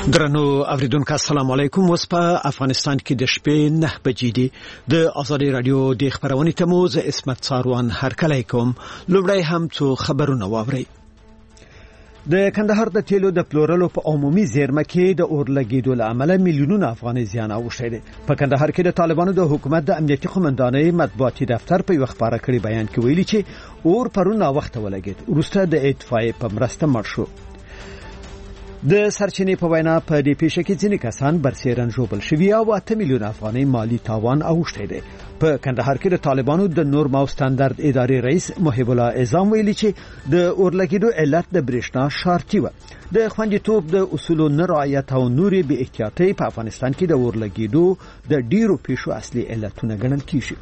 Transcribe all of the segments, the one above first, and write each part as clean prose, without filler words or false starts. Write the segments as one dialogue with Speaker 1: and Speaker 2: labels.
Speaker 1: درنو اوریدونکو السلام علیکم. اوس په افغانستان کې د شپې 9 بجې دي. د ازادي رادیو د خبرونې تموز اسمت څاروان هرکلی کوم. لومړی هم څو خبرونه واوري. د کندهار د تیلو د پلورلو په عمومي زیرمه کې د اور لګیدو له امله میلیونونه افغانۍ زیان اوښتی دی. په کندهار کې د طالبانو د حکومت د امنیتي قومندانۍ مطبوعاتي دفتر په یو خبره کړي بیان کې ویلي چې اور پرون وخت ولګید. وروسته د اطفائیې په مرسته مړ شو. د سرچینې په وینا په دې پیښه کې ځینې کسان برسېرن ژوبل شوي او 8 میلیون افغانۍ مالی تاوان اوښتی دی. په کندهار کې د طالبانو د نورم او ستاندرد ادارې رئیس محب الله اعظم ویلي چې د اورلګیدو علت د برېښنا شارټي و. د خوندیتوب د اصولو نه رعایت او نورې بې احتیاطۍ په افغانستان کې د اورلګیدو د ډیرو پیښو اصلي علتونه ګڼل کیږي.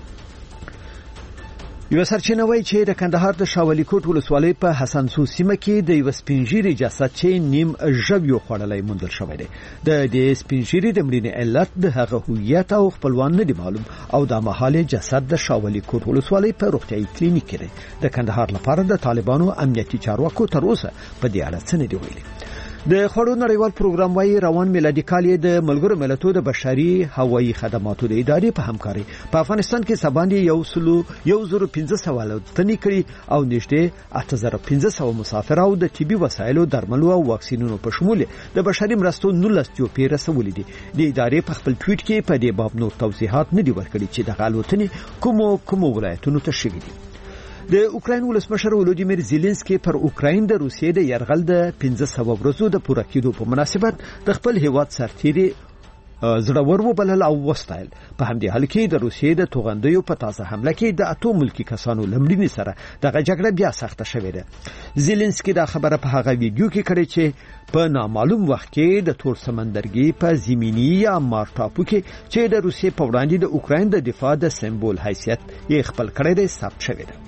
Speaker 1: یو سرچینه وایي چې د کندهار د شاولی کوټ ولسوالۍ په حسن سو سیمه کې د یو سپینجیري جسد چې نیم ژویو خوړلای موندل شوی دی. د دې سپینجیري د مړینې علت د هغه هویت او خپلوان نه دی معلوم او د مهاله جسد د شاولی کوټ ولسوالۍ په روغتیايي کلینیک کې دی. د کندهار لپاره د طالبانو امنیتي چارواکو تر اوسه په دې اړه څه نه دی ویلي. د خوړو نړیوال پروګرام وايي روان میلادي کال د ملګرو ملتونو د بشري هوایي خدماتو د ادارې په همکاري په افغانستان کې سباندې 1,1500 الوتنې کړي او نږدې 8500 مسافر او د طبي وسایلو درملو او واکسینونو په شمول د بشري مرستو 19 جوپې رسولې دي. د ادارې په خپل ټویټ کې په دې باب نور توضیحات نه دي ورکړي چې د الوتنې کوم ولایتونو ته شوي دي. د اوکراین ولسمشر ولودیمیر زيلنسکي پر اوکراین د روسیې د يرغل د 500 ورځو د پوره کېدو په مناسبت د خپل هیواد سرتیري زړور وبلل او وستایل. په همدې حال کې د روسیې د توغندیو په تازه حمله کې د اتو ملکی کسانو لمړینې سره دغه جګړه بیا سخته شوې ده. زيلنسکي دا خبره په هغه ویډیو کې کړې چې په نامعلوم وخت کې د تور سمندرګي په زمینی یا مار ټاپو کې چې د روسیې په وړاندې د اوکراین د دفاع د سمبول حیثیت یې خپل کړی دی ثبت شوی ده.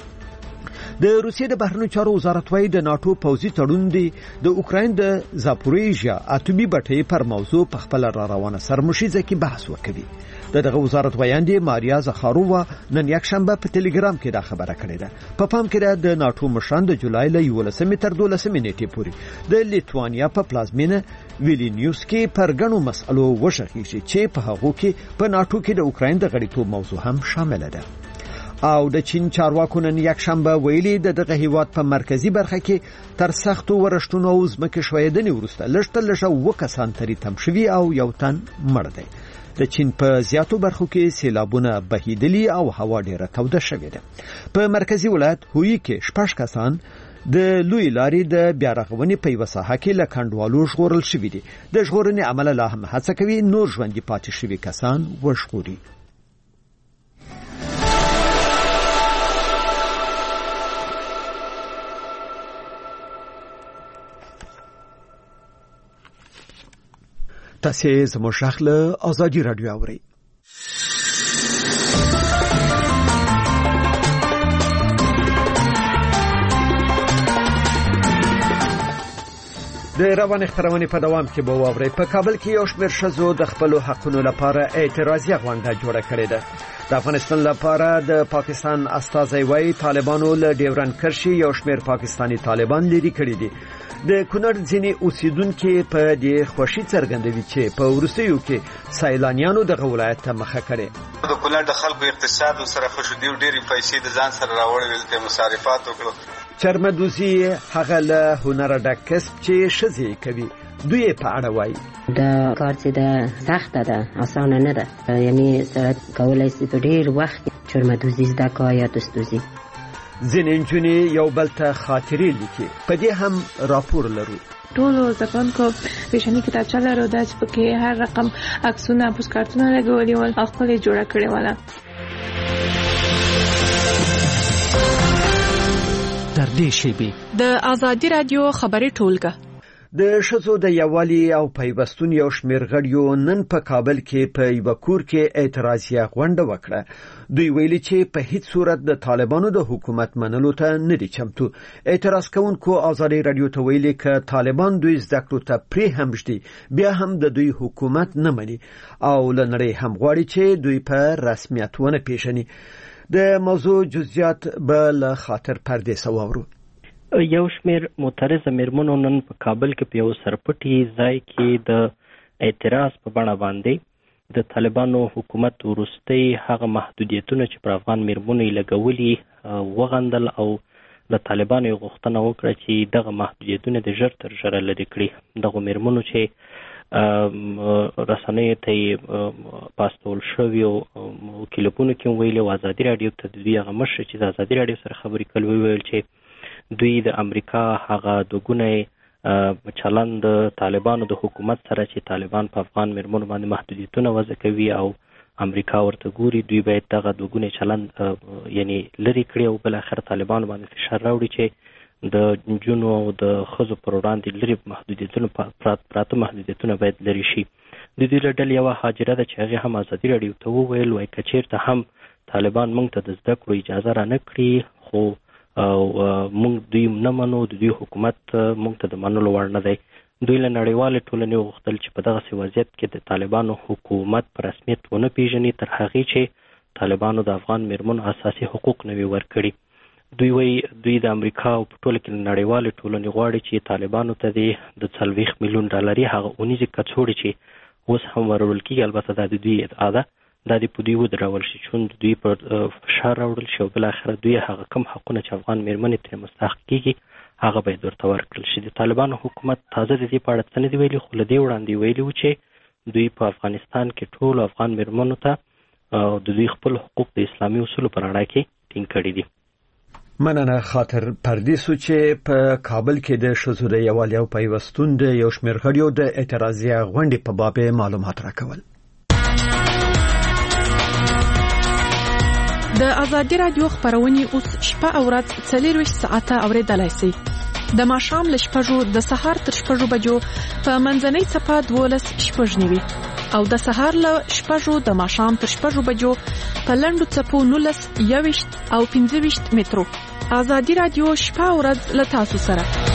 Speaker 1: د روسیې د بهرنیو چارو وزارت وايي د ناتو پوځي تړون دی د اوکراین د زاپوریژیا اتومي بټۍ پر موضوع په خپل روانه سرمشيزه کې بحث وکړي. دغه وزارت ویاندې ماریا زخارووا نن یک شنبه په ټلګرام کې دا خبره کړې ده. په پام کې د ناتو مشران د جولای له 11 تر 12 نیټې پورې د لیتوانیا په پلازمینه ویلینیوس کې پر غنو مسلو وشخیږي چې په هغه کې په ناتو کې د اوکراین د غړیتوب موضوع هم شامل ده. او د چین چارواکو نن یک شنبه ویلي دغه هیواد په مرکزی برخه کې تر سختو ورشتونو او ځمکې ښویدنې وروسته لږ وکسان تری تم شوي او یو تن مړ دی. د چین په زیاتو برخو کې سیلابونه بهیدلي او هوا ډیره توده شوې ده. په مرکزی ولایت هویی کې 6 کسان د لوی لارې د بیارغونې په یو ساحه کې لکندوالو ژغورل شوي دي. د ژغورنې عمل لا هم هڅه کوي نور ژوندۍ پاتې شوي کسان وژغوري. تاسې زموږ غږ له ازادي رادیو اورئ. د روان خبرونه په دوام کې به واورئ. په کابل کې یو شمېر ښځو د خپل حقونو لپاره اعتراضیه غونډه جوړه کړې ده. د افغانستان لپاره د پاکستان استازي وايي طالبانو له ډیورن کرښې یو شمېر پاکستانی طالبان لري کړي دي. د کونړ ځینې اوسیدونکو په دې خوشي څرګندوي چې په وروستیو کې سیلانیانو د ولایت ته مخه کړي.
Speaker 2: د کونړ د خلکو اقتصاد سره خوشدي ډېری پیسې د ځان سره راوړل ته مصارفات وکړو.
Speaker 1: چرمدوزي هغه له هنر ډک کسب چې شذې کوي. دوی په اړه وایي
Speaker 3: دا کار چې ده سخته ده، اسانه نه ده. یعنی سره کولای شي په ډېر وخت چرمدوزي زده کا یا دستوزي.
Speaker 1: ځینې نجونې یو بل ته خاطرې لیکي. په دې هم راپور لرو.
Speaker 4: ټولو زکونکو پیشنی کتابچه لرو د چې پکې هر رقم عکسونه پوس کارتونه لګولي ول او خپل جوړه کړې وله.
Speaker 1: تر دې شیبې
Speaker 5: د ازادي رادیو خبري ټولګه
Speaker 1: د ښځو د یووالي او پیوستون یو شمېر غړیو نن په کابل کې په یو کور کې اعتراضیه غونډه وکړه. دوی ویلي چې په هیڅ صورت د طالبانو د حکومت منلو ته نه دي چمتو. اعتراض کوونکو ازادي رادیو ته ویلي چې طالبان دوی زده کړو ته پرې هم شدي بیا هم د دوی حکومت نه مني او لنړۍ هم غواړي چې دوی په رسمیت ونه پیژني. د موضوع جزئیات به له خاطر پردې سواورو.
Speaker 6: یو شمېر معترضه میرمنو نن په کابل کې په یو سرپټي ځای کې د اعتراض په بڼه باندې د طالبانو حکومت وروستۍ هغه محدودیتونه چې پر افغان میرمنو یې لګولي وغندل او د طالبانو یې غوښتنه وکړه چې دغه محدودیتونه د ژر تر ژره لرې کړي. دغه میرمنو چې رسنیو ته یې پاستول شوي او کلیپونو کې ویلي او ازادي راډیو ته د دوی هغه مشر چې د ازادي راډیو سره خبرې کول وویل چې دوی د امریکا هغه دوګونی چلند طالبانو د حکومت سره چې طالبان په افغان میرمنو باندې محدودیتونه وضع کوي او امریکا ورته ګوري، دوی باید دغه دوګونی چلند یعنی لري کړي او بل اخر طالبانو باندې فشار راوړي چې د نجونو او د ښځو پر وړاندې لري محدودیتونه پراته محدودیتونه باید لري شي. د دوی له ډلې یوه حاجره ده چې هغې هم ازادي راډیو ته وویل وایي که چېرته هم طالبان موږ ته د زده کړو اجازه را نه کړي خو او موږ دوی نه منو، د دوی حکومت موږ ته د منلو وړ نه دی. دوی له نړیوالې ټولنې وغوښتل چې په دغسې وضعیت کې د طالبانو حکومت په رسمیت ونه پیژني تر هغې چې طالبانو د افغان میرمنو اساسي حقوق نه وي ورکړي. دوی وایي دوی د امریکا او په ټوله کې نړیوالې ټولنې غواړي چې طالبانو ته د 40 میلیون ډالري هغه اونیزې کڅوړې چې اوس هم ورول کېږي، البته دا د دوی ادعا ده، دا د په دوی ودرول شي چون دوی پر فشار راوړل شي او بل اخر دوی هغه کم حقونه چې افغان میرمنې ترې مستحق کېږي هغه باید ورته ورکړل شي. د طالبانو حکومت تازه د دې په اړه څه نه دي ویلي، خو له دې وړاندې ویلي وو چې دوی په افغانستان کې ټولو افغان میرمنو ته د دوی خپل حقوق د اسلامي اصولو پر اړه کې ټینګ کړي دي.
Speaker 1: مننه خاطر پردیسو چې په کابل کې د ښځو د یووالي او پیوستون د یو شمېر غړیو د اعتراضیه غونډې په باب معلومات راکول.
Speaker 5: د ازادي راډیو خبرونه اوس شپه او ورځ 24 ساعته اوریدلای شئ. د ماښام له 6 د سهار تر 6 بجو په منځنۍ صفه 12 شپږ نیوي او د سهار له 6 د ماښام تر 6 بجو په لنډو صفو 19 21 او 25 مترو. ازادي راډیو شپه او ورځ له تاسو سره.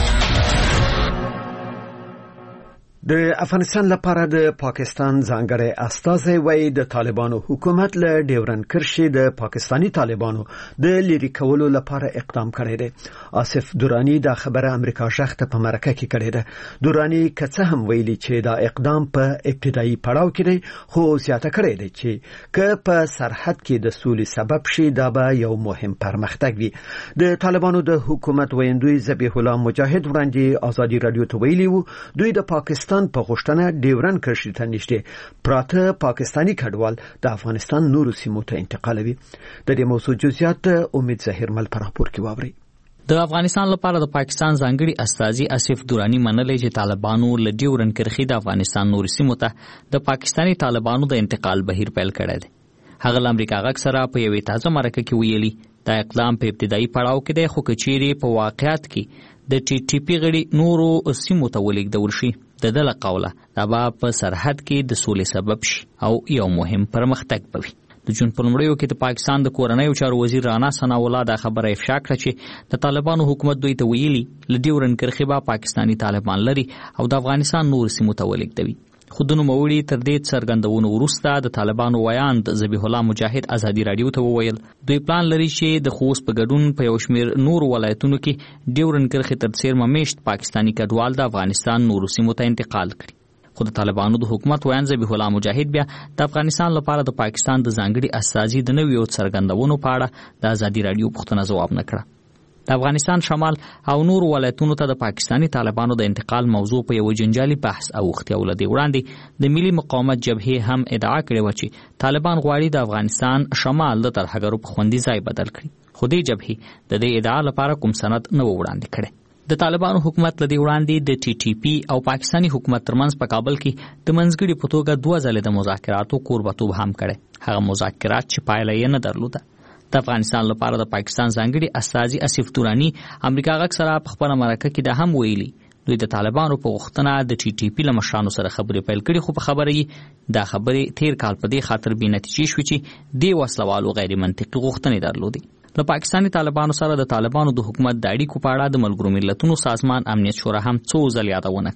Speaker 1: د افغانستان لپاره د پاکستان ځانګړی استازی وایي د طالبانو حکومت له ډیورند کرښې د پاکستانی طالبانو د لری کولو لپاره اقدام کړی دی. آصف دورانی دا خبره امریکا شخته په مرکه کې کړې ده. دورانی کڅه هم ویلي چې دا اقدام په ابتدایي پړاو کې دی خو زیاته کړی دی چې که په سرحد کې د سولې سبب شي دا به یو مهم پرمختګ وي. د طالبانو د حکومت ویندوی ذبیح الله مجاهد وړاندې ازادي راډیو ته ویلي وو دوی د پاکستان په غوښتنه ډیورند کرښې ته نږدې پراته پاکستانی کډوال د افغانستان نورو سیمو ته انتقالوي. د دې موضوع جزئیات امید ظاهر مل په راپور کې واوري.
Speaker 7: د افغانستان لپاره د پاکستان ځانګړي استازي آصف دورانی منلې چې طالبانو له ډیورند کرښې د افغانستان نورو سیمو ته د پاکستانی طالبانو د انتقال بهیر پیل کړی دی. هغه د امریکا غږ سره په یوې تازه مرکه کې ویلي دا اقدام په ابتدایي پړاو کې دی خو که چیرې په واقعیت کې د ټي ټي پی غړي نورو سیمو ته ولېږدول شي د دې له قوله دا به په سرحد کې د سولې سبب شي او یو مهم پرمختګ به وي. د جون په لومړیو کې د پاکستان د کورنیو چارو وزیر رانا ثناء الله دا خبره افشا کړه چې د طالبانو حکومت دوی ته ویلي له ډیورند کرښې به پاکستانی طالبان لري او د افغانستان نور سیمو ته ولېږدوي. خو د نوموړي تر دې څرګندونو وروسته د طالبانو ویاند ذبیح الله مجاهد ازادي راډیو ته وویل دوی پلان لري چې د خوست په ګډون په یو شمېر نور ولایتونو کې ډیورند کرښې تر څیرمه میشت پاکستانی کډوال د افغانستان نورو سیمو ته انتقال کړي. خو د طالبانو د حکومت ویاند ذبیح الله مجاهد بیا د افغانستان لپاره د پاکستان د ځانګړي استازي د نویو څرګندونو په اړه د ازادي راډیو پوښتنه ځواب نه کړه. د افغانستان شمال او نور ولایتونو ته د پاکستانی طالبانو د انتقال موضوع په یو جنجالي بحث اوښتې او له دې وړاندې د ملي مقاومت جبهې هم ادعا کړې وه چې طالبان غواړي د افغانستان شمال د ترهګرو په خوندي ځای بدل کړي، خو دې جبهې د دې ادعا لپاره کوم سند نه و وړاندې کړی. د طالبانو حکومت له دې وړاندې د ټي ټي پی او پاکستانی حکومت ترمنځ په کابل کې د منځګړي په توګه 2 ځله د مذاکراتو کوربتوب هم کړی. هغه مذاکرات چې پایله یې نه درلوده. د افغانستان لپاره د پاکستان ځانګړي استازي آصف دورانی امریکا غږ سره په خپله مرکه کې دا هم ویلي دوی د طالبانو په غوښتنه د ټي ټي پی له مشرانو سره خبرې پیل کړي خو په خبره یې دا خبرې تیر کال په دې خاطر بې نتیجې شوې چې دې وسلوالو غیر منطقي غوښتنې درلودې. له پاکستانی طالبانو سره د طالبانو د حکومت د اړیکو په اړه د ملګرو ملتونو سازمان امنیت شورا هم څو ځل یادونه کړې.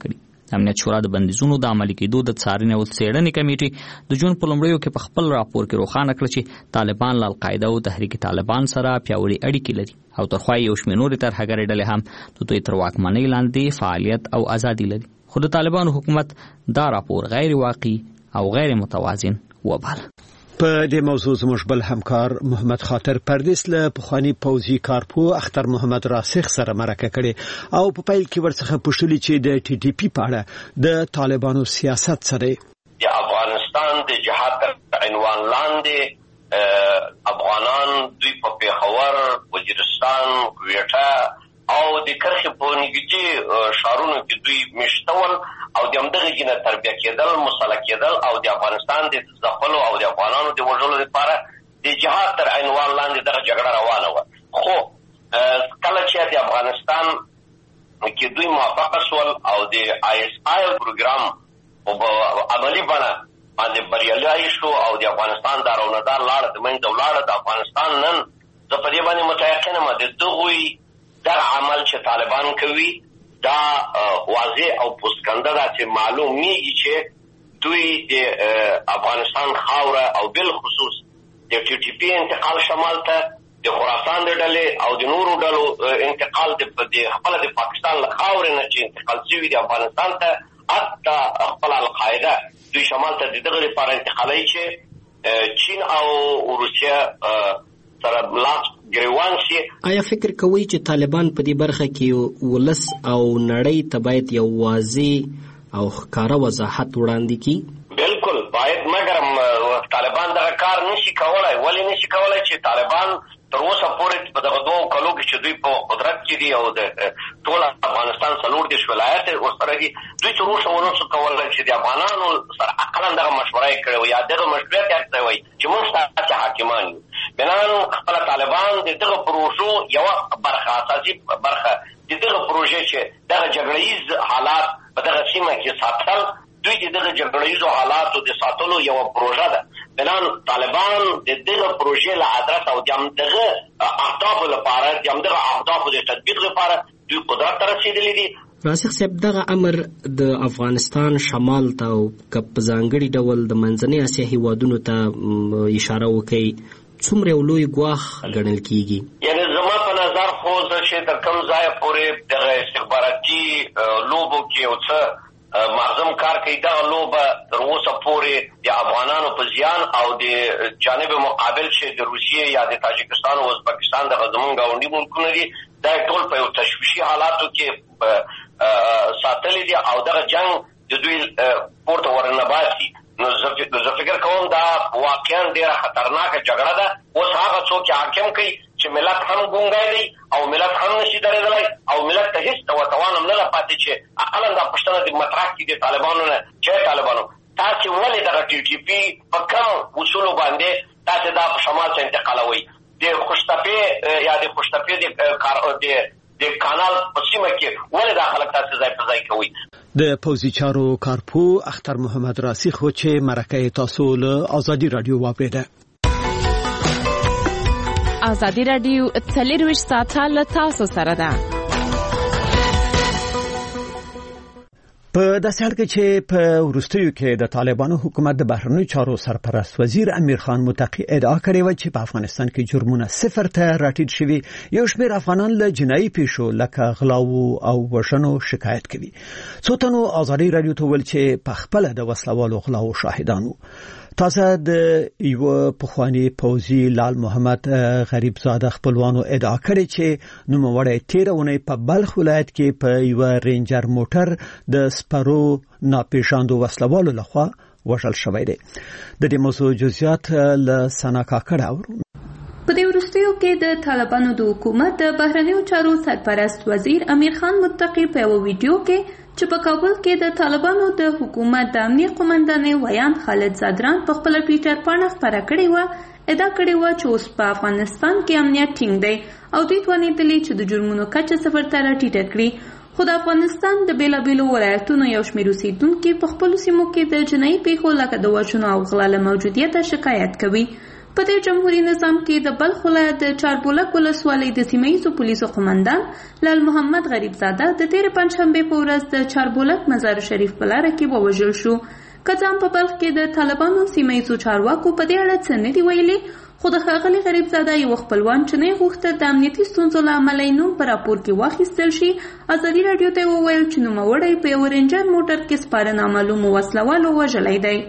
Speaker 7: امنیت شورا د بندیزونو د عملي کېدو د څارنې او څېړنې کمیټې د جون په لومړیو کې په خپل راپور کې روښانه کړ چې طالبان له القاعده او تحریک طالبان سره پیاوړي اړیکې لري او ترخوا یو شمېر نورې ترهګرې ډلې هم د دوی تر واکمنۍ لاندې فعالیت او ازادي لري. خو د طالبانو حکومت دا راپور غیر واقعي او غیر متوازن وباله.
Speaker 1: په دې موضوع زموږ بل همکار محمد خاطر پردیس له پخوانی پوځي کارپو اختر محمد راسخ سره مرکه کړي او په پیل کې ورڅخه پوښتنه چې د ټي ټي پی په اړه د طالبانو سیاست سره
Speaker 8: د افغانستان د جهاد عنوان لاندې افغانان دوی په پیښور، وزیرستان، کویټه او د کرخې په نږدې ښارونو کې دوی مشتول او د همدغه جنه تربیه کېدل، مصالح کېدل او د افغانستان د ځپلو او د افغانانو د وژلو لپاره د جهاد تر عنوان لاندې دغه جګړه روانه وه. خو کله چې د افغانستان کې دوی موافقه شول او د آی اس آی پروګرام په عملي بڼه باندې بریالی شو او د افغانستان دارونهدار لاړه د منځه ولاړه. د افغانستان نن زه په دې باندې متیقن یم د دغوی دغه عمل چې طالبان کوي دا واضح او پوسکنده ده چې معلومیږي چې دوی د افغانستان خاوره او بالخصوص د ټي ټي پی انتقال شمال ته د خراسان د ډلې او د نورو ډلو انتقال د خپل د پاکستان له خاورې نه چې انتقال شوي د افغانستان ته حتی خپل القاعده دوی شمال ته د دغه لپاره انتقالوي چې چین او روسیه سره لاس ګریوان شي.
Speaker 9: آیا فکر کوئ چې طالبان په دې برخه کې ولس او نړۍ ته باید یو واضح او ښکاره وضاحت وړاندې کړي؟
Speaker 8: بالکل باید، مګر طالبان دغه کار نشي کولای. ولې نشي کولای؟ چې طالبان تر اوسه پورې په دغه 2 کالو کې چې دوی په قدرت کې دي او د ټول افغانستان 40 ولایت ورسره دي، دوی تر اوسه ونشو کولای چې د افغانانو سره عقلاً دغه مشوره یې کړې وي یا دغه مشروعیت یې کړی وي چې موږ ستاسې حاکمان یو. بنان خپله طالبان د دغه پروژو یوه برخه، اساسي برخه د دغه پروژې چې دغه جګړهیز حالات په دغه سیمه کې ساتل، دوی د دغه جګړهیزو حالاتو د ساتلو یوه پروژه ده. بنان طالبان د دغه پروژې له ادرس او د همدغه اهدافو لپاره، د همدغه اهدافو د تطبیق لپاره دوی قدرت ته رسېدلي دي.
Speaker 9: راسخ صاحب، دغه امر د افغانستان شمال ته او که په ځانګړي ډول د منځنۍ اسیا هیوادونو ته اشاره وکړي، څومره یو لوی ګواښ ګڼل کېږي؟
Speaker 8: یعنې زما په نظر خو زه چې تر کوم ځایه پورې دغه استخباراتي لوبو کې یو څه معظم کار کوي، دغه لوبه تر اوسه پورې د افغانانو په زیان او د جانب مقابل چې د روسیې یا د تاجکستان او ازبکستان دغه زمونږ ګاونډي ملکونه دي، دا ټول په یو تشویشي حالاتو کې ساتلي دي او دغه جنګ د دوی پورته ورنباسي. نو زه فکر کوم دا واقعا ډېره خطرناکه جګړه ده. اوس هغه څوک چې حاکم کوي چې ملت هم ګونګی دی او ملت هم نشي درېدلی او ملت ته هېڅ توان هم نه ده پاتې چې اقلا دا پوښتنه د مطرح کړي د طالبانو نه چې طالبانو تاسې ولې دغه ټي ټي پي په کوم اصولو باندې تاسې دا په شمال ته انتقالوئ؟ د خوشتپې یا د خوشتپې د کانال په سیمه کې ولې دا خلک تاسې ځای په ځای کوئ؟
Speaker 1: د پوځي چارو کارپو اختر محمد راسخ و چې مرکه تاسو له آزادي رادیو واوریده.
Speaker 5: آزادي رادیو 24 ساعته له تاسو سره ده.
Speaker 1: په داسې حال کې چې په وروستیو کې د طالبانو حکومت د بهرنیو چارو سرپرست وزیر امیر خان متقی ادعا کړې و چې په افغانستان کې جرمونه 0 ته راټیټ شوي، یو شمېر افغانان له جنایي پیښو لکه غلاو او وژنو شکایت کوي. څو تنو آزادي رادیو ته ویل چې په خپل د وسلوالو غلاو شاهدانو. تازه د یو پخوانی پوځي لال محمد غریب زاده خپلوانو ادعا کړې چې نوموړی تیرونه په بلخ ولایت کې په یو رینجر موټر د سپرو ناپېژاندو وسلوالو لخوا وژل شوی دی. د دې موضوع جزئیات له سنا کاکړ اورو.
Speaker 10: په دې وروستیو کې د طالبانو د حکومت د بهرنیو چارو سرپرست وزیر امیر خان متقی په یو ویډیو کې چې په کابل کې د طالبانو د حکومت د امنیه قومندانې ویان خالد زادران په خپل ټویټر باندې خبره کړې و، ادعا کړې و چې اوس په افغانستان کې امنیت ټینګ دی او دوی توانېدلي چې د جرمونو کچه 0 ته راټیټه کړي. خو د افغانستان د بیلابیلو ولایتونو یو شمېر اوسېدونکي په خپلو سیمو کې د جنایي پیښو لکه د وژنو او غلا له موجودیته شکایت کوي. په دې جمهوریت نظام کې د بلخ ولایت د چاربولک ولسوالۍ د سیمه ییزو پولیسو قومندان لال محمد غریب زاده د تیر پنځشنبه په ورځ د چاربولک مزار شریف په لاره کې ووژل شو. کزام په بلخ کې د طالبانو سیمه ییزو چارواکو په دې اړه څه نه دي ویلي، خو د ښاغلي غریب زاده یو خپلوان چې نه غوښتل د امنیتي ستونزو له امله نوم په راپور کې واخیستل شي، ازادي راډیو ته وویل چې نوموړی په یو رینجر موټر کې سپاره نامعلومو وسلوالو وژلی دی.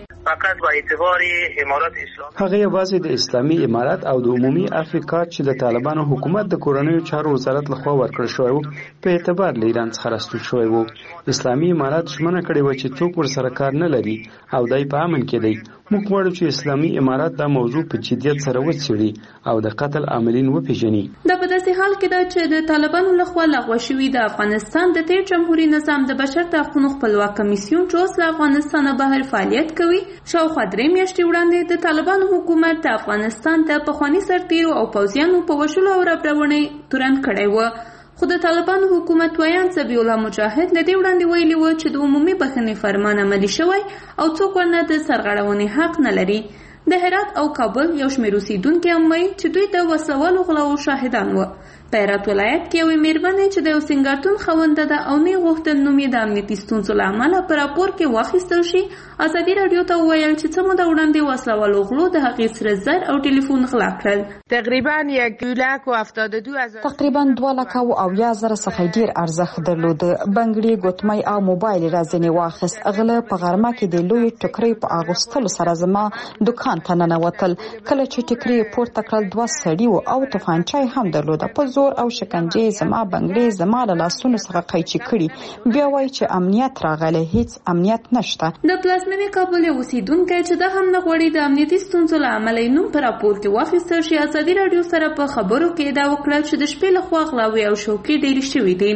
Speaker 11: هغه یوازې د اسلامي امارات او د عمومي افریقا چې د طالبانو حکومت د کورنیو چارو وزارت لخوا ورکړل شوی وو په اعتبار له ایران څخه راستون شوی وو. اسلامي امارات ژمنه کړې وه چې څوک ورسره کار نه لري او دی په امن کې دی. موږ غواړو چې اسلامي امارات دا موضوع په جدیت سره وڅېړي او د قتل عاملین وپېژني.
Speaker 10: دا په داسې حال کې ده چې د طالبانو لخوا لغوه شوي د افغانستان د تیر جمهوریت نظام د بشر د حقوقو خپلواک کمیسیون چې اوس له افغانستانه بهر فعالیت کوي، شاوخوا 3 میاشتې وړاندې د طالبانو حکومت د افغانستان د پخواني سرتیرو او پوځیانو په وژلو او ربړونې تورن کړی و. خو د طالبانو حکومت ویان ذبیح الله مجاهد له دې وړاندې ویلي و چې د عمومي بخښنې فرمان عملي شوی او څوک ورنه د سرغړونې حق نه لري. د هرات او کابل یو شمېر اوسیدونکي هم وایي چې دوی د وسلوالو غلاو شاهدان و. په هرات ولایت کې یوې مېرمنې چې د یو سینګارتون خاونده ده او نه غوښتل نوم یې د امنیتي ستونزو له امله په راپور کې واخیستل شي، ازادي راډیو ته وویل چې څه موده وړاندې وسلوالو غلو د هغې سره زر او ټلیفون غلا کړل.
Speaker 12: تقریبا 2,70,000 څخه ډیر ارزښت درلود. بنګړي، ګوتمۍ او موبایل رازنې واخیست. غله په غرمه کې د لوی ټکرې په اغوستلو سره زما دکان ته ننوتل. کله چې ټکرې پورته کړل 2 سړي وو او توفانچه هم درلوده. په زور او شکنجې زما بنګړي زما له لاسونو څخه قیچي کړي. بیا وایي چې امنیت راغلی، هیڅ امنیت نشته.
Speaker 10: د پلازمېنې کابل یو اوسیدونکی چې دا هم نه غواړي د امنیتي ستونزو له امله یې نوم په راپور کې واخیستل شي، ازادي راډیو سره په خبرو کې ادعا وکړه چې د شپې لخوا غلاوې او شوکې ډېرې شوي دي.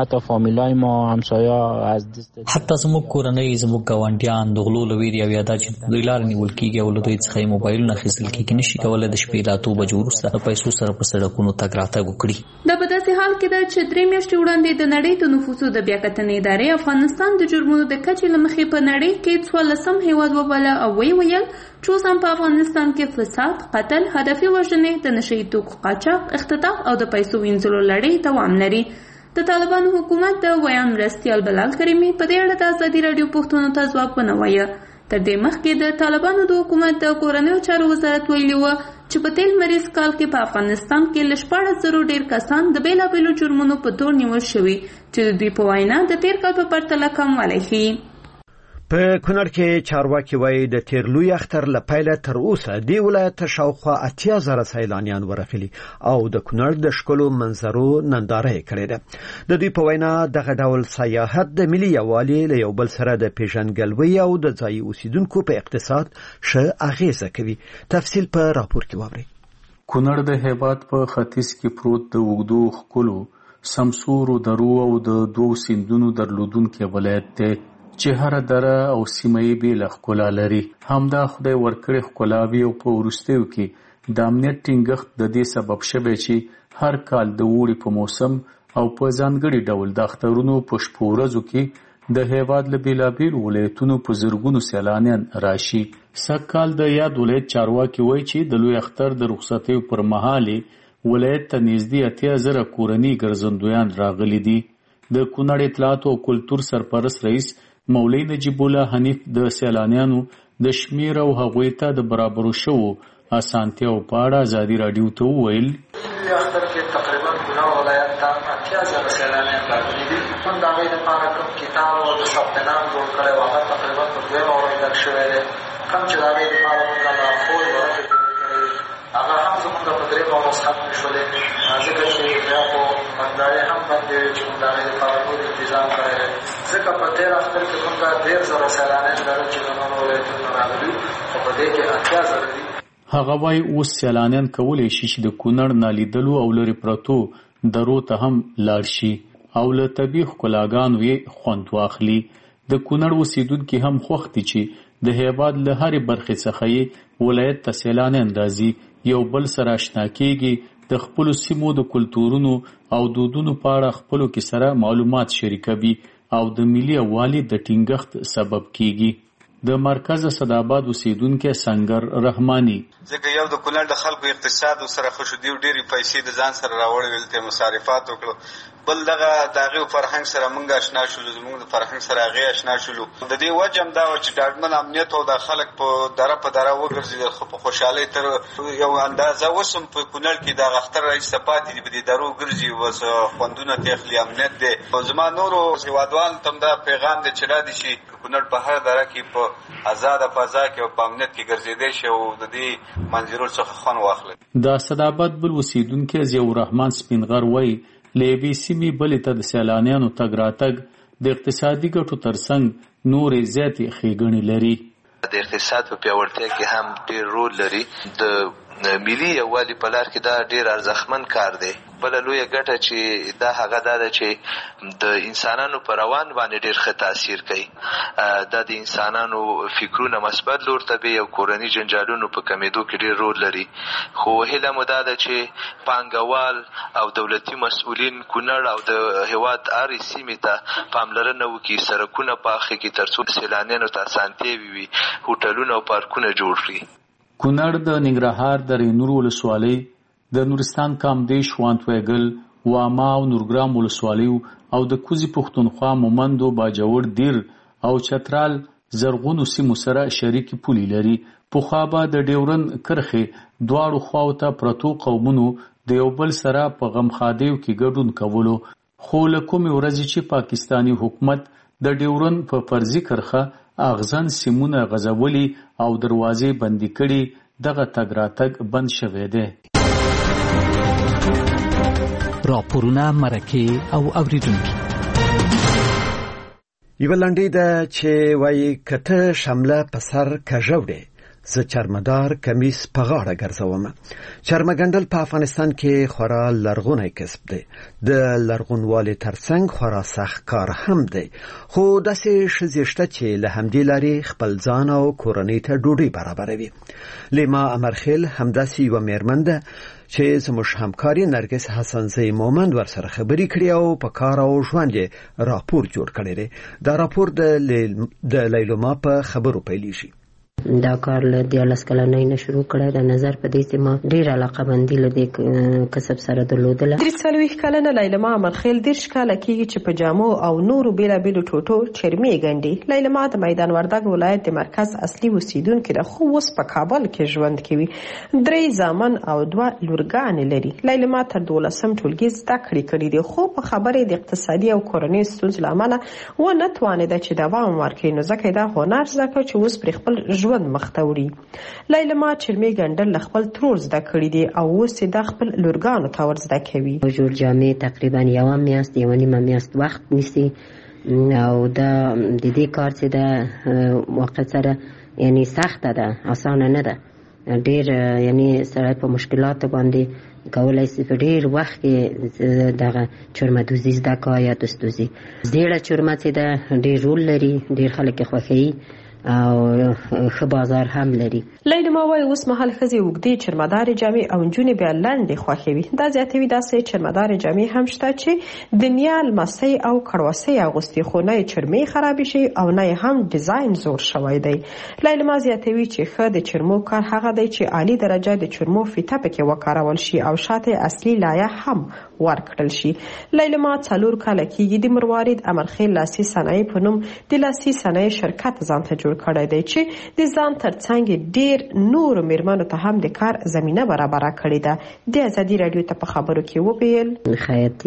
Speaker 7: حتی زموږ کورنۍ، زموږ ګاونډیان د غلو له ویرې او یا دا چې دوی لاره نیول کېږي او له دوی څخه یې موبایلونه اخیستل کېږي، نشي کولی د شپې له 8 بجو وروسته د پیسو سره په سړکونو تګ راتګ وکړي.
Speaker 10: دا په داسې حال کې ده چې 3 میاشتې وړاندې د نړۍ د نفوسو د بیاکتنې ادارې افغانستان د جرمونو د کچې له مخې په نړۍ کې 14م هیواد وباله او ویل چې اوس هم په افغانستان کې فساد، قتل، هدفي وژنې، د نشه یي توکو قاچاق، اختطاف او د پیسو وینځلو لړۍ دوام لري. د طالبانو حکومت د ویان مرستیال بلال کریمي په دې اړه د ازادي راډیو پوښتنو ته ځواب ونه وایه. تر دې مخکې د طالبانو د حکومت د کورنیو چارو وزارت ویلي و چې په تېر مریض کال کې په افغانستان کې له 14,000 ډېر کسان د بېلابېلو جرمونو په تور نیول شوي چې د دوی په وینا د تېر کال په پرتله کموالی ښیي.
Speaker 1: په کونړ کې چارواکي وایي د تیر لوی اختر له پیله تر اوسه دی ولایت ته شاوخوا 80,000 سیلانیان ورغلي او د کونړ د ښکلو منظرو ننداره یې کړې ده. د دوی په وینا دغه ډول سیاحت د ملي یووالي له یو بل سره د پیژندګلوۍ او د ځایي اوسیدونکو په اقتصاد ښه اغیزه کوي. تفصیل په راپور کې واورئ.
Speaker 13: کونړ د هیواد په ختیځ کې پروت د اوږدو ښکلو سمسورو درو او د 2 سیندونو درلودونکی ولایت دی چې هر دره او سیمه یې بېله ښکلا لري. همدا خدای ورکړې ښکلاوي او په وروستیو کې د امنیت ټینګښت د دې سبب شوی چې هر کال د اوړي په موسم او په ځانګړي ډول د اخترونو په شپو ورځو کې د هیواد له بېلابېلو ولایتونو په زرګونو سیلانیان راشي. سږکال د یاد ولایت چارواکي وایي چې د لوی اختر د رخصتیو پر مهال ولایت ته نږدې 80,000 کورني ګرځندویان راغلي دي. د کونړ اطلاعات او کلتور سرپرست رئیس مولوي نجیب الله حنیف د سیلانیانو د شمیر او هغوی ته د برابرو شوو اسانتیاو په اړه ازادي راډیو ته وویل.
Speaker 14: اختر کې تقریبا کونړ ولایت ته 80,000 سیلانیان راغلي دي. موږ د هغوی لپاره کوم کتاب او د ثبت نام جوړ کړی و، هغه تقریبا په 2 ورځو ډک شوی دی. کوم چې د هغوی لپاره موږ لارښود ورځې جوړې کړې هغه هم زموږ په 3 ورځو ختمې شولې، ځکه چې بیا خو بندارې هم بندې وې چې موږ د هغوی لپاره ټول انتظام کړی دی. ځکه په تېر اختر کې موږ 1,000 سیلانیان لرو چې د نورو ولایتونو راغلي، خو په دې کې 80,000 دي.
Speaker 13: هغه وایي اوس سیلانیان کولی شي چې د کونړ نالیدلو او لرې پرتو درو ته هم لاړ شي او له طبیعي ښکلاګانو یې خوند واخلي. د کونړ اوسیدونکي هم خوښ دي چې د هیواد له هرې برخې څخه یې ولایت ته سیلانیان راځي، یو بل سره اشنا کېږي، د خپلو سیمو د کلتورونو او دودونو په اړه خپلو کې سره معلومات شریکوي او د ملي یووالي د ټینګښت سبب کیږي. د مرکز صداباد اوسیدونکو سنگر رحماني
Speaker 2: ځکه یو د کونړ د خلکو اقتصاد سره خوشو دی ډېری پیسې د ځان سره راوړل ته مصارفات وکړو بل دغه داغه فرهنګ سره مونږ آشنا شولو زموږ د فرهنګ سره هغه آشنا شولو د دې وجه هم دا چې ډاډمن امنیت او د خلک په دره په دره وګرځي خو په خوشحالي تر یو اندازه وسم په کونړ کې د غختر رئیس صفات دی په دې درو ګرځي وس خوندونه تخلی امنیت دی او زما نورو هیوادوال تم دا پیغام دی چې را دي شي کونړ په هر دره کې په آزاد فضا کې او په امنیت کې ګرځیدي شي او د دې منځرو څخه خون واخلي
Speaker 13: د صداباد بل اوسیدونکو ضیاء الرحمن سپینغر وای لیبي سیمې بلې ته د سیلانیانو تګ راتګ د اقتصادي ګټو ترڅنګ نورې زیاتې ښېګڼې لري.
Speaker 15: د اقتصاد په پیاوړتیا کې هم ډېر رول لري. د ملي یووالي په لار کې دا ډېر ارزښتمن کار دی. بله لویه ګټه چې دا هغه دا ده چې د انسانانو په روان باندې ډېر ښه تاثیر کوي. دا د انسانانو فکرونه مثبت لور ته بیي او کورني جنجالونو په کمېدو کې ډېر رول لري. خو هیله مو دا ده چې پانګوال او دولتي مسؤلین کونړ او د هېواد هرې سیمې ته پاملرنه وکړي، سړکونه پاخه کړي تر څو سیلانیانو ته اسانتیاوې وي، هوټلونه او پارکونه جوړ کړي.
Speaker 13: کونړ د ننګرهار د رینور ولسوالۍ د نورستان کامدیش وانتویګل واما او نورګرام ولسوالیو او د کوزي پښتونخوا مومندو باجوړ دیر او چترال زرغونو سیمو سره شریکي پولي لري. پخوا به د ډیورن کرښې دواړو خواو ته پرتو قومونو د یو بل سره په غمخادیو کې ګډون کولو، خو له کومې ورځې چې پاکستانی حکومت د ډیورن په فرضي کرښه اغزن سیمونه غځولي او دروازې بندي کړي، دغه تګ راتګ بند شوی دی.
Speaker 16: راپورونه، مرکې او اوریدونکي
Speaker 1: یو لنډی ده چې وایي کته شمله په سر کژوړې زه چرمدار کمیس په غاړه ګرځوم. چرمګندل په افغانستان کې خورا لرغونی کسب دی. د لرغونوالي ترڅنګ خورا سخت کار هم دی، خو داسې ښځې شته چې له همدې لارې خپل ځان او کورنۍ ته ډوډۍ برابروي. لیما امرخیل همداسې یوه میرمن ده چې زموږ همکاري نرګس حسنزی مومند ورسره خبرې کړې او په کار او ژوند یې راپور جوړ کړی دی. دا راپور د لیلما په خبرو پیلیږي.
Speaker 3: دا کار له 14 کلنۍ نه شروع کړی د نظر په دې چې ما ډېر علاقه‌مندي له دې کسب سره درلودله.
Speaker 17: 43 کلنه لیلما امرخیل 10 کاله کېږي چې په جامو او نورو بېلابېلو ټوټو چرمې ګنډي. لیلما د میدان وردګ ولایت د مرکز اصلي اوسیدونکې ده، خو اوس په کابل کې ژوند کوي. 3 زامن او 2 لورګانې لري. لیلما تر 12م ټولګي زده کړې کړي دي، خو په خبرې د اقتصادي او کورنۍ ستونزو له امله ونه توانېده چې دوام ورکړي، نو ځکه دا هنر زده کړ چې اوس پرې خپل ژوند مخته وړي. لیلما چرمې ګنډل له خپل ترور زده کړي دي او اوس یې د خپل لورګانو ته ور زده کوي.
Speaker 3: جوړ جامې تقریبا یوه میاشت یوه نیمه میاشت وخت نیسي او دا د دې کار چې د واقع سره یعنی سخته ده، اسانه نه ده. ډېر یعنی سړی په مشکلاتو باندې کولای شي په ډېر وخت کې دغه چرمدوزي زده کړي یا دستوزي. زیړه چرمه چې ده ډېر رول لري، ډېر خلک یې خوښوي او ښه بازار هم لري.
Speaker 17: لیلما وایي اوس مهال ښځې اوږدې چرمدارې جامې او نجونې بیا لنډې خوښوي. دا زیاتوي داسې چرمدارې جامې هم شته چې د نیا لمسۍ او کړوسۍ اغوستي، خو نه یې چرمې خرابې شي او نه یې هم ډیزاین زور شوی دی. لیلما زیاتوي چې ښه د چرمو کار هغه دی چې عالی درجه د چرمو فیته پکې وکارول شي او شاته اصلي لایه هم ورکړل شي. لیلما 4 کاله کېږي د مروارید امرخیل لاسي صنایع په نوم د لاسي صنایع شرکت ځان ته جوړ کړی دی چې د ځان ترڅنګ ډېر نورو میرمنو ته هم د کار زمینه برابره کړې ده. د ازادي راډیو ته په خبرو کې وویل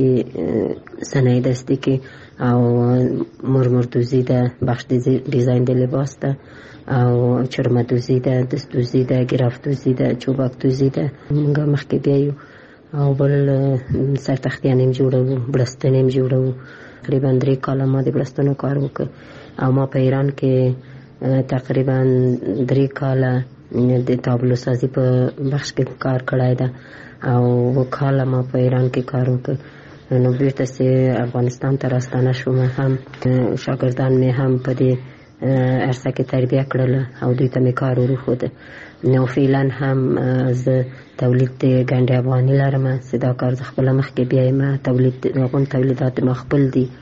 Speaker 3: خیاطي صنایع دستي کې او مرمردوزي ده، بخش ډیزاین د لباس ده او چرمدوزي ده، دستوزي ده، ګرافتوزي ده، چوبکدوزي ده. موږ مخکې بیایو او بل سرتختیان هم جوړوو، بړستن هم جوړوو. تقریبا 3 کاله ما د بړستنو کار وکړ او ما په ایران کې تقریبا 3 کاله د تابلو سازي په بخش کې کار کړی ده او 2 کاله ما په ایران کې کار وکړ. نو بیرته چې افغانستان ته راستانه شوم، هم شاګردان مې هم په دې عرصه کې تربیه کړله او دوی ته مې کار وروښود. نو فعلا هم زه تولید د ګنډې افغاني لرم چې دا کار زه خپله مخکې بیایم. تولیدات ما خپل دي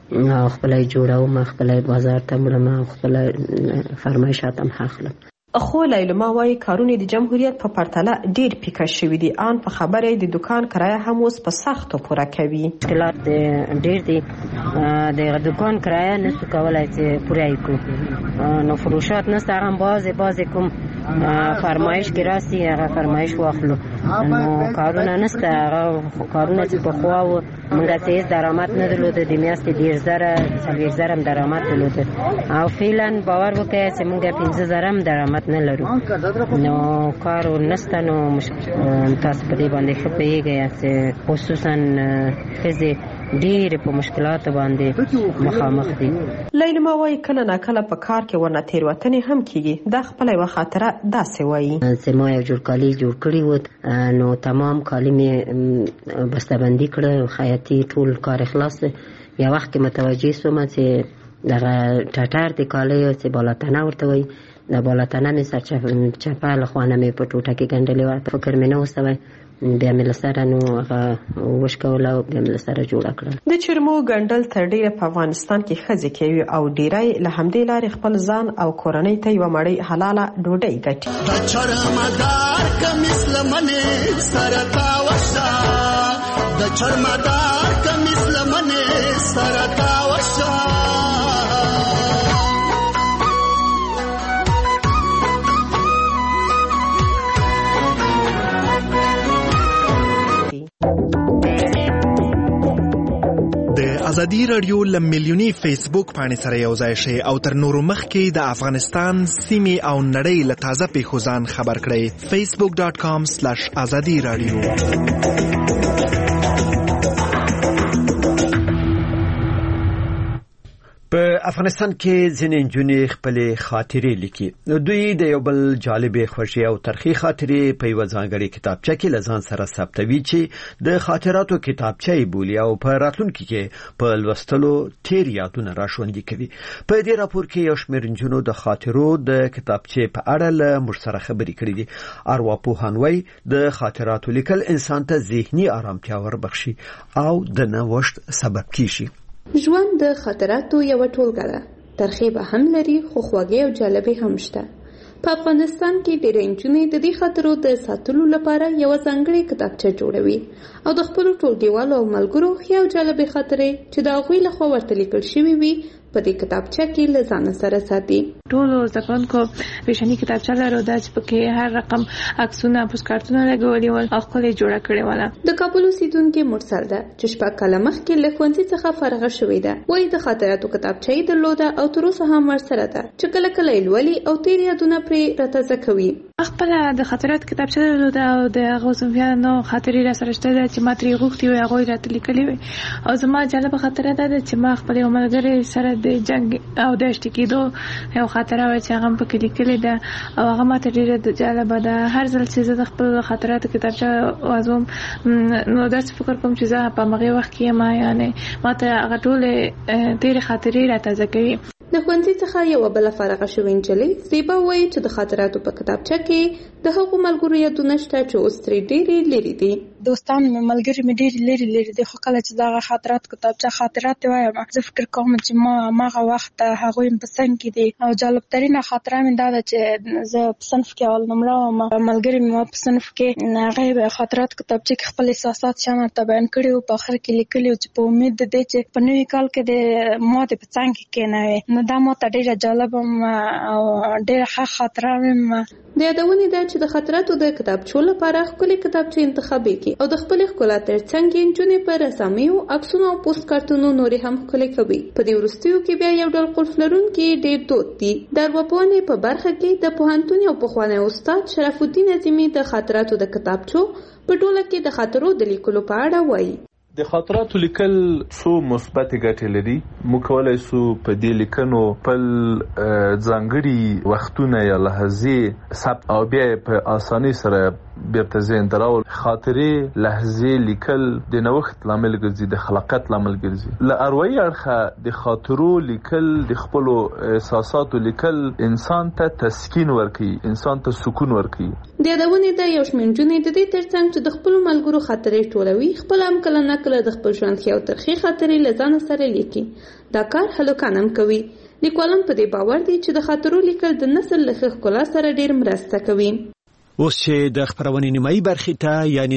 Speaker 3: خپل جوړوم، خپل بازار ته وړم، خپل فرمایشات هم اخلم.
Speaker 17: خو ليلما وايي کارونه د جمهوریت په پرتله ډیر پیکه شوي دي. ان په خبره د دکان کرایه هم اوس په سختو پوره کوي.
Speaker 3: مشکلات ډیر دي، د دکان کرایه نشو کولای چې پوره کړو، نو فروشات نشته، هغه بعضې کوم فرمایش کې راسي هغه فرمایش واخلو، نو کارونه نشته. هغه کارونه چې پخوا وو موږ ته هېڅ درآمد نه درلوده، د میاشتې 10,000 40,000 هم درآمد درلوده، او فعلا باور وکړئ چې موږ 15,000 هم درآمد نه لرو، نو کار نشته. نو تاسو په دې باندې ښه پوهېږئ چې خصوصا ښځې ډېرې په مشکلاتو باندې مخامخ دي.
Speaker 17: ليلما وايي کله ناکله په کار کې ورنه تېروتنې هم کېږي. دا خپله یوه خاطره داسې وايي
Speaker 3: چې ما یو جوړ کالي جوړ کړي وو، نو تمام کالي مې بسته‌بندي کړه، خیاطي ټول کار خلاص. یو وخت کې متوجه شوم چې دغه ټټر د کالیو چې بالاتنه ورته وایي، د بالاتنه مې سر چپه له خوا نه مې په ټوټه کې ګنډلې وه، فکر مې نه وسوی، بیا مې له سره نو هغه وشکوله او بیا مې له سره جوړه کړه.
Speaker 17: د چرمو ګنډل تر ډیره په افغانستان کې ښځې کوي او ډیری له همدې لارې خپل ځان او کورنۍ ته یوه مړۍ حلاله ډوډۍ ګټي.
Speaker 18: د چرمدار کمیس لمنې سره تاوشه، د چرمدار کمیس لمنې سره تاوشه.
Speaker 19: ازادي رادیو لمیلیونی فیسبوک باندې سره یو ځای شي او تر نورو مخکې د افغانستان سیمې او نړۍ له تازه پیښو ځان خبر کړئ. facebook.com/azadi radio.
Speaker 1: په افغانستان کې ځینې نجونې خپلې خاطرې لیکي. دوی د یو بل جالبې خوښۍ او ترخې خاطرې په یوه ځانګړې کتابچه کې له ځان سره ثبتوي چې د خاطراتو کتابچه یې بولي او په راتلونکي کې په لوستلو تیر یادونه راژوندي کوي. په دې راپور کې یو شمېر نجونو د خاطرو د کتابچې په اړه له موږ سره خبرې کړې دي. ارواپوهان وایي د خاطراتو لیکل انسان ته ذهني آرامتیا وربخشي او د نوښت سبب کیږي.
Speaker 10: ژوند د خاطراتو یو ټولګه ده، ترخې به هم لري خو خوږې او جالبې هم شته. په افغانستان کې ډېرې نجونې د دې خاطرو د ساتلو لپاره یوه ځانګړې کتابچه جوړوي او د خپلو ټولګیوالو او ملګرو ښې او جالبې خاطرې چې د هغوی لخوا ورته لیکل شوي وي په دې کتابچه کې له ځان سره ساتي.
Speaker 4: ټولو زده کوونکو پیشني کتابچه لرله چې پکې هر رقم عکسونه پوسټکارتونه لګولي ول او ښکلې جوړه کړې وله.
Speaker 10: د کابل اوسېدونکې مرسل ده چې 6 کاله مخکې له ښوونځي څخه فارغه شوې ده. وایي د خاطراتو کتابچه یې درلوده او تر اوسه هم ورسره ده چې کله کله یې لولي او تېر یادونه پرې راتازه کوي.
Speaker 4: خپله د خاطراتو کتابچه درلوده او د هغو صنفیانو خاطرې راسره شته ده چې ما ترې غوښتې وې، هغوی راته لیکلي وې. او زما جالبه خاطره دا ده چې ما خپل یو ملګري سره د جنګ او د اشتي کېدو یو خاطره وه چې هغه پکې لیکلې ده او هغه ماته ډېره جالبه ده. هر ځل چې زه د خپل خاطراتو کتابچه وازوم نو داسې فکر کوم چې زه په همغې وخت کې یم، یعنې ماته هغه ټولې تېرې خاطرې راتازه کوي.
Speaker 10: د ښوونځي څخه یوه بله فارغه شوې نجلۍ زیبا وایي چې د خاطراتو په کتابچه کې د هغو ملګرو یادونه شته چې اوس ترې ډېرې لرې دي.
Speaker 20: دوستان مې ملګري مې ډېرې لرې دي، خو کله چې دغه خاطرات کتابچه خاطرات وایم زه فکر کوم چې ما هماغه وخت هغوی په څنګ کې دي. او جالبترینه خاطره مې دا ده چې زه په صنف کې اول نمره وم، ملګري مې په صنف کې هغې خاطرات کتابچه کې خپل احساسات شمه ته بیان کړي وو، په آخر کې لیکلي وو چې په امید د دې چې په نوي کال کې د ما د په څنګ کې کېنوي. نو دا ما ته ډېره جالبه او ډېره ښه خاطره وم.
Speaker 10: د یادونې ده چې د خاطراتو د کتابچو لپاره ښکلې کتابچې انتخابي کړي او د خپلې ښکلا ترڅنګ یې نجونې په رسامیو، عکسونو او پوسټ کارتونو نورې هم ښکلې کوي. په دې وروستیو کې بیا یو ډول قلف لرونکي ډېر دود دي. د ارواپوهنې په برخه کې د پوهنتون یو پخوانی استاد شرف الدین عظیمي د خاطراتو د کتابچو په ټوله کې د خاطرو د لیکلو په اړه وایي.
Speaker 21: د خاطراتو لیکل څو مثبت ګټې لري. موږ کولی شو په دې لیکنو خپل ځانګړي وختونه یا لحظې ثبت او بیا په اسانۍ سره بیرته ذهن ته راول. خاطرې لحظې لیکل د نوښت لامل ګرځي، د خلاقیت لامل ګرځي. له اروايي اړخه د خاطرو لیکل، د خپلو احساساتو لیکل انسان ته تسکین ورکوي، انسان ته سکون ورکوي.
Speaker 10: د یادونې ده یو شمېر نجونې د دې ترڅنګ چې د خپلو ملګرو خاطرې ټولوي، خپله هم کله نه کله د خپل ژوند ښې او ترخې خاطرې له ځانه سره لیکي. دا کار هلکان هم کوي. لیکوالان په دې باور دي چې د خاطرو لیکل د نسل له ښه ښکلا سره ډېر مرسته کوي.
Speaker 1: اوس چې د خپرونې نیمایي برخې ته یعنی